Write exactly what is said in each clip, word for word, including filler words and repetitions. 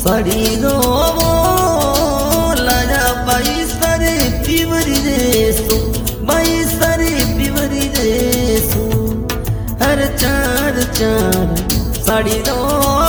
साड़ी दो लाया बाई सारे पिवरी देसो बाई सारे पिवरी देसो हर चार चार साड़ी दो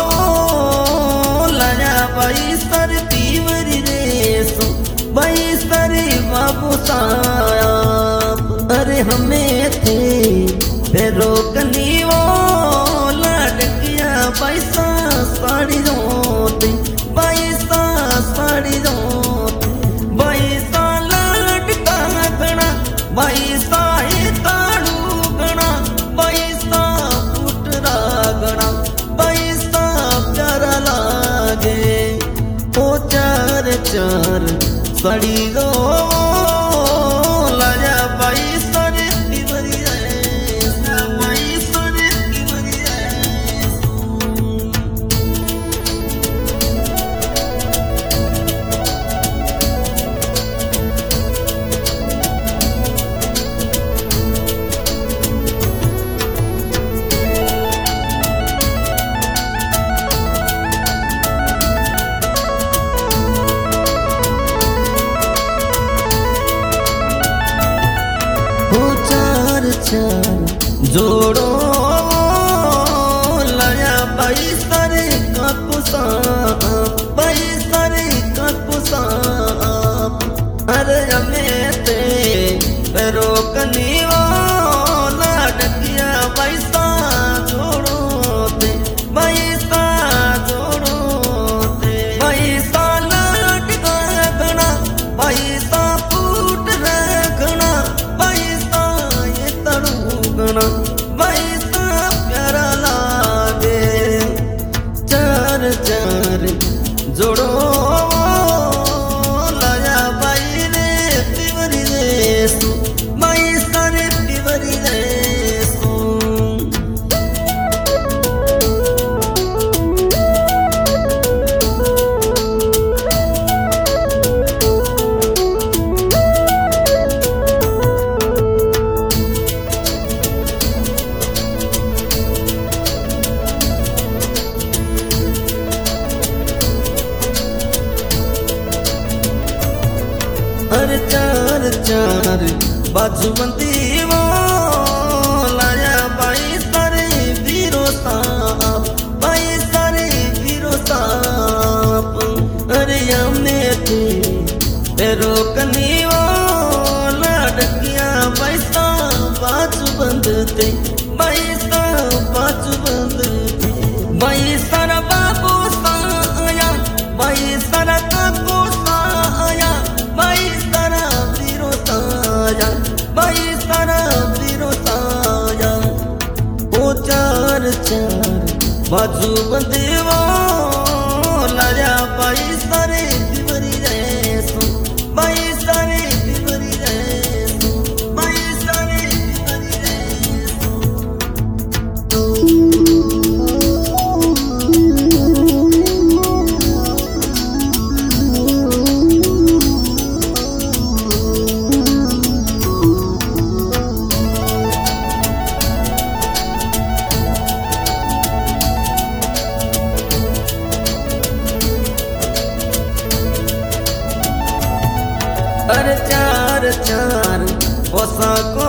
लाया बाई सारे पिवरी देसो बाई सारे बाबू साहब अरे हमें थे फेरो कनीवो लड़किया पैसा साड़ी दोते पैसा साड़ी दोते पैसा लड़का गणा पैसा ही ताड़ू गणा पैसा पुटरा गणा पैसा प्यारा लागे ओ चार चार साड़ी दो लाया पैसा रे पिवरी जोड़ो लाया पैसा रे कपुसा पैसा रे कपुसा अरे हमें ते रोकनी वाला डकिया पैसा जोड़ो ते पैसा जोड़ो ते पैसा लटका गणा पैसा फूट रखना पैसा ये तड़ू गणा पैसा प्यारा लागे चार चार जोड़ो लाया बाई रे पिवरी देसो बाई सारे पिवरी देसो हर चार चार बाजूबंदी वो लाया बाई सारे वीरो साप बाई सारे वीरो साप अरे हमें थे तेरो कनी वो लड़किया पैसा बाजूबंद थे पैसा बाजूबंद थे बाई सारा बाबू साया बाई सारा काको साया बाई सारा वीरो साया बाई सारा वीरो साया ओ चार चार बाजू बंदेवा लाया बाई सारे पिवरी देसो बाई सारे पिवरी देसो बाई सारे पिवरी देसो अरे चार चार पोसा को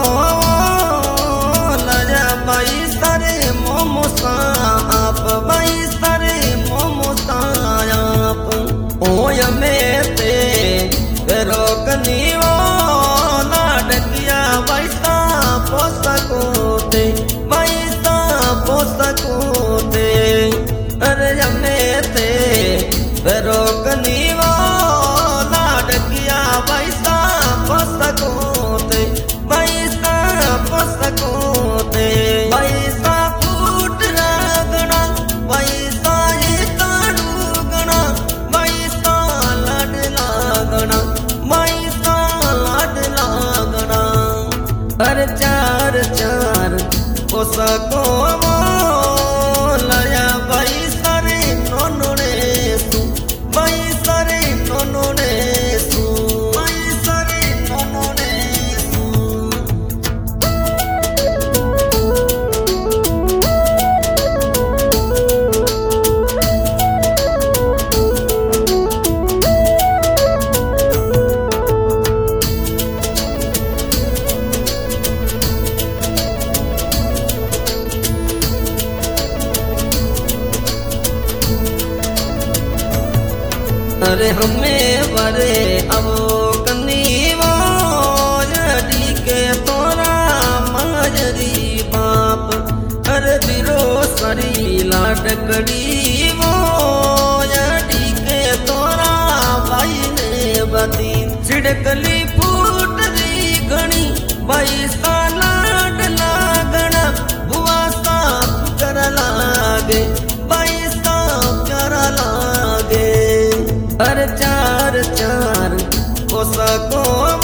लाया बाई सारे मोमो साप बाई सारे मोमो साप ओय में ते करो कनी वाला डकिया बाई सा पोसा को ते बाई सा पोसा को ते अरे में ते करो कनी वाला डकिया पैसा पसकोते पैसा पसकोते पैसा फूट रगना पैसा ये ताड़ू गणा पैसा लड़ लागना पैसा लड़ लागना हर चार चार पसको लाया पैसा रे नोनो रे सु पैसा रे नोनो रे सु पैसा रे नोनो रे सु गमे वरे अवो कनीवो यडी के तोरा माजरी बाप हर बिरो सरी लाडकड़ी वो यडी के तोरा भाई ने बती छिड़कली फूट दी घणी भाई सा लाड लागना बुआ सा कर लागे भाई सा प्यारा लागे हर चार चार कोसा को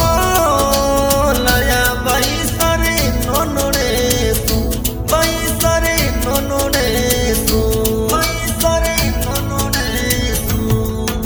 लाया भाई सारे नोनोने सु भाई सारे नोनोने सु भाई सारे नोनोने सु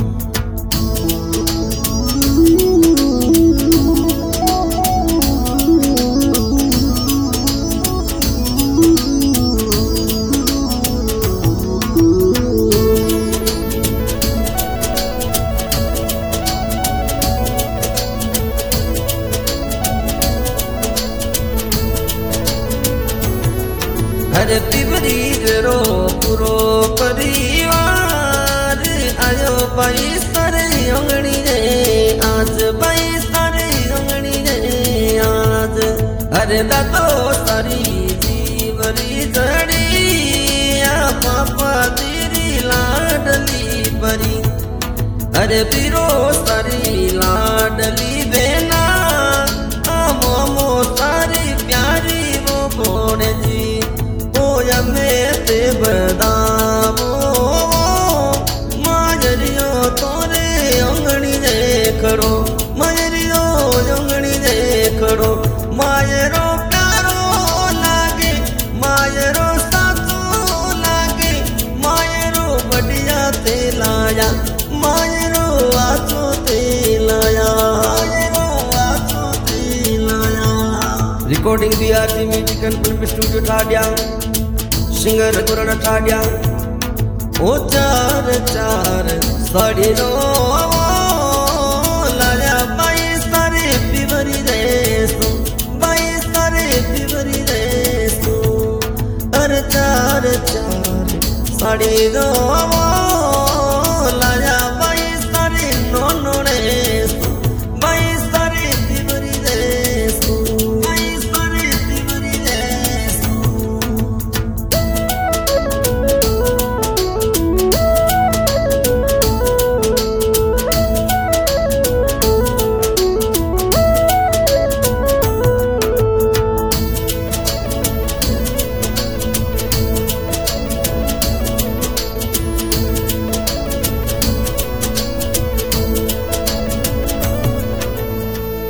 हर पिबरी रो पूरो परिवार आयो भाई सारे अंगणी रे आज भाई सारे अंगणी रे आज अरे दादो सारी जीवरी जड़ी आ पापा तेरी लाडली परी अरे बीरो सारी लाडली बेना आ मोमो सारी प्यारी वो बोण जी में ते बदावो माजरियो तोरे अंगणी ने खड़ो माजरियो अंगणी ने खड़ो मायरो प्यारो लागे मायरो सासो लागे मायरो बढ़िया ते लाया मायरो आसो ते लाया मायरो आसो ते लाया रिकॉर्डिंग भी आती music and film studio Thadiya singer Guran Thadiya ओ चार चार साड़ी रो लाया बाई सारे पिवरी देसो बाई सारे पिवरी देसो अर चार चार साड़ी रो